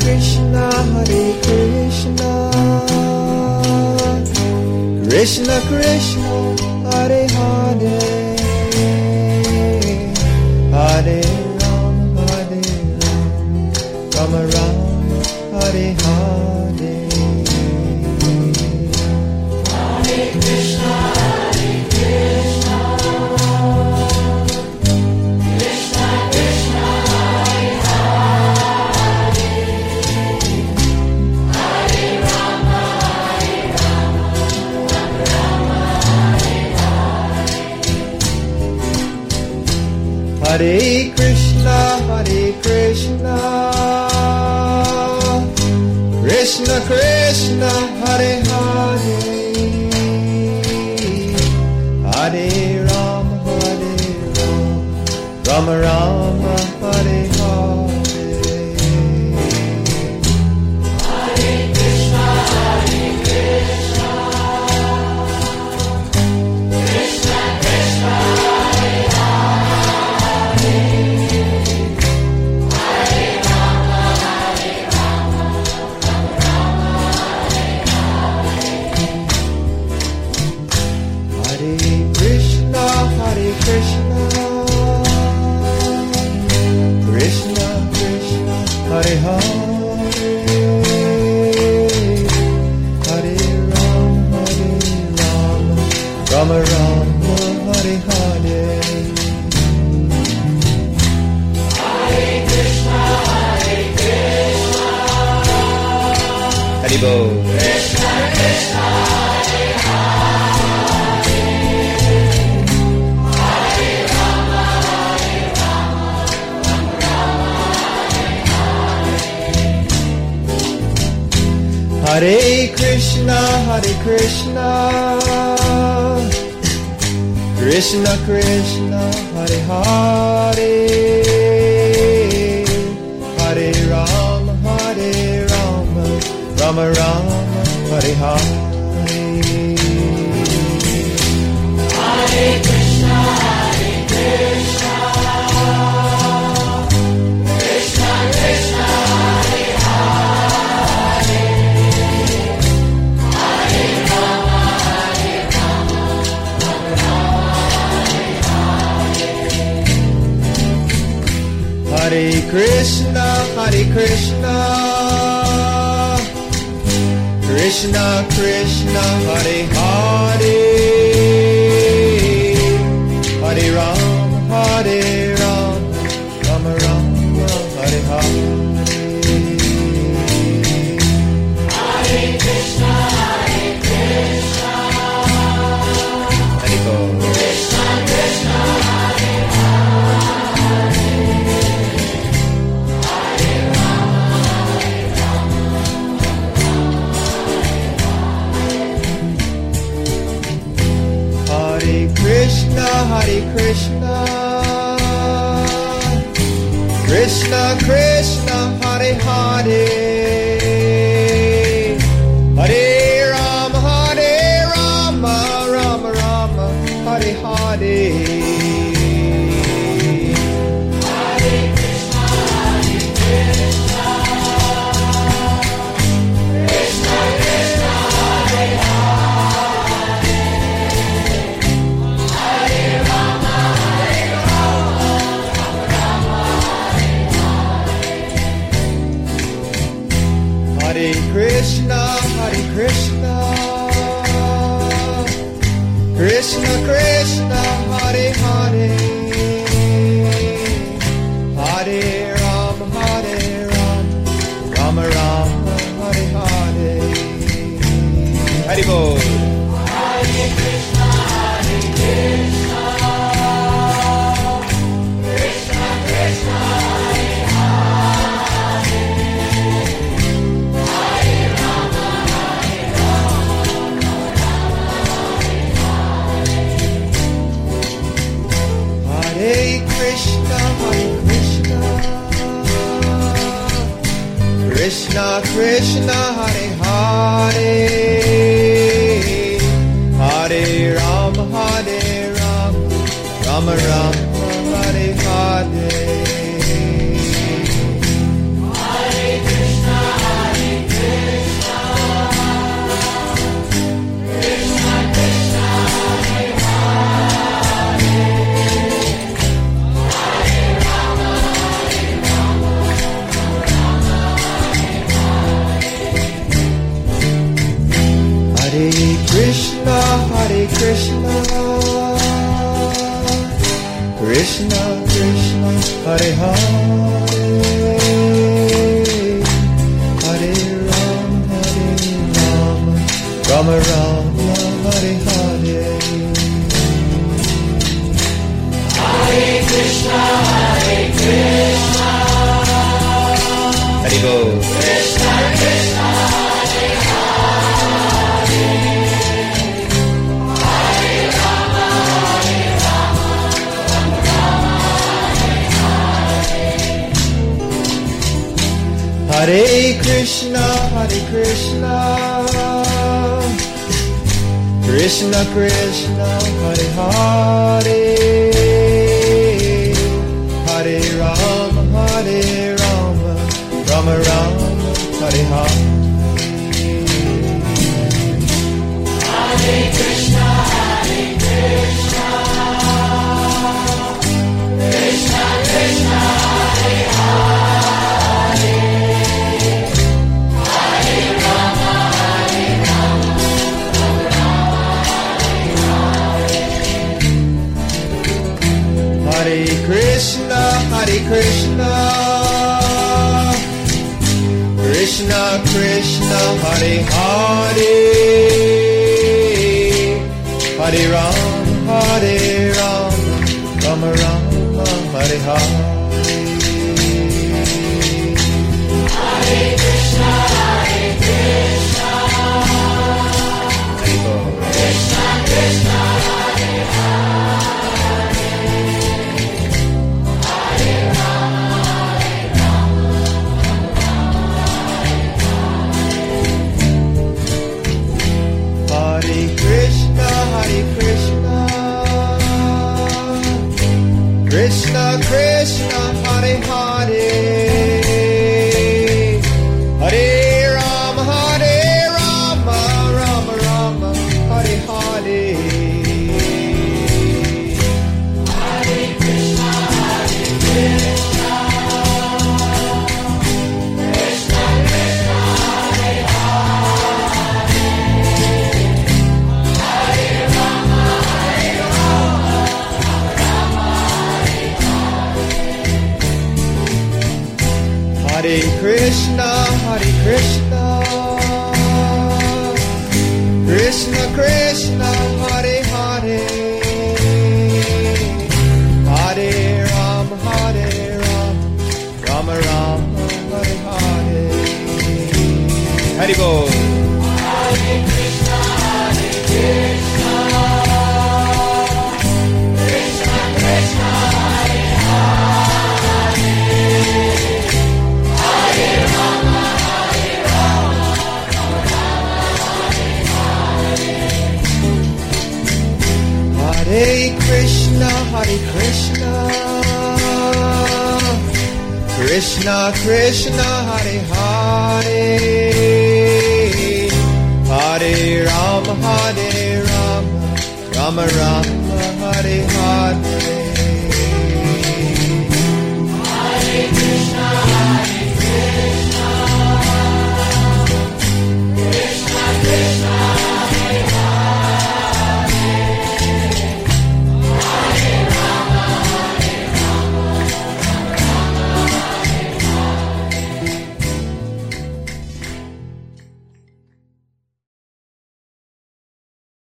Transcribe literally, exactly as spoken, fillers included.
Krishna, Hare Krishna, Krishna Krishna, Hare Hare, Hare Rama, Hare Rama, Rama Rama, Hare Hare. Hare Krishna, Hare Krishna, Krishna Krishna, Hare Hare, Hare Rama, Hare Rama, Rama Rama, Hare Hare. Hare Krishna, Hare Krishna, Krishna Krishna, Hare Hare, Hare Rama, Hare Rama, Rama Rama, Hare Hare. Hare Krishna, Hare Krishna, Krishna Krishna, Hare Hare, Hare Rama, Hare Rama, Rama Rama, Hare Hare. Hare Krishna, Hare Krishna, Krishna Krishna, Hare Hare, Hare Rama, Hare Rama, Rama Rama, Hare Hare. Hare Krishna, Hare Krishna, Haribo. Krishna Krishna, Hare Hare, Hare Rama, Hare Rama, Rama Rama, Hare Krishna, Hare Krishna, Krishna Krishna, Hare Hare, Hare Rama, Hare Rama, Rama Rama, Hare Hare. Hare Krishna, Hare Krishna, Krishna Krishna, Hare Hare, Hare Rama, Hare Rama, Rama Rama, Hare Krishna, Hare Krishna, Krishna Krishna, Hare Hare, Hare Rama, Hare Rama, Rama Rama, Hare Hare. Hare Krishna, Hare Krishna, Hare Bo. Krishna Krishna, Hare Hare, Hare Rama, Hare Rama, Hare Krishna, Hare Krishna, Krishna Krishna, Hare Hare, Hare Rama, Hare Rama, Rama Rama, Hare Hare. Hare Krishna, Hare Krishna, Krishna Krishna, Hare Hare, Hare Rama, Hare Rama, Rama Rama, Hare Krishna, Hare Krishna, Krishna Krishna, Hare Hare, Hare Rama, Hare Rama, Rama Rama, Hare Hare. Hare Bol. Hare Krishna, Hare Krishna, Krishna Krishna, Hare Hare, Hare Rama, Hare Rama, Rama Rama, Hare Hare. Hare Krishna, Hare Krishna, Krishna Krishna, Hare Hare, Hare Rama, Hare Rama, Rama Rama, Hare Hare. Hare Krishna, Krishna, Krishna, Hare Hare, Hare Rama, Hare Rama, Rama Rama, Hare Hare. Hare Krishna, Hare Krishna, Hare Bo. Krishna Krishna, Hare Hare, Hare Rama, Hare Rama, Rama Rama, Hare Hare. Hare Krishna, Hare Krishna, Krishna Krishna, Hare Hare, Hare Rama, Hare Rama, Rama Rama, Hare Hare. Hare Krishna, Hare Krishna, Krishna Krishna, Hare Hare, Hare Rama, Hare Rama, Hare Krishna, Hare Krishna, Krishna Krishna, Hare Hare, Hare Rama, Hare Rama, Rama Rama, Hare Hare. Hare Krishna, Hare Krishna, Hare Bo. Krishna Krishna, Hare Hare, Hare Rama, Hare Rama, Hare Krishna, Hare Krishna, Krishna Krishna, Hare Hare, Hare Rama, Hare Rama, Rama Rama, Hare Hare. Hare Krishna, Hare Krishna, Krishna Krishna, Hare Hare, Hare Rama, Hare Rama, Rama Hare Krishna, Hare Krishna, Krishna Krishna, Hare Hare, Hare Rama, Hare Rama, Rama Rama, Hare Hare. Hare Bo. Hare Krishna, Hare Krishna, Krishna Krishna, Hare Hare, Hare Rama, Hare Rama, Hare Krishna, Hare Krishna, Krishna Krishna, Hare Hare, Hare Rama, Hare Rama, Rama Rama, Hare Hare.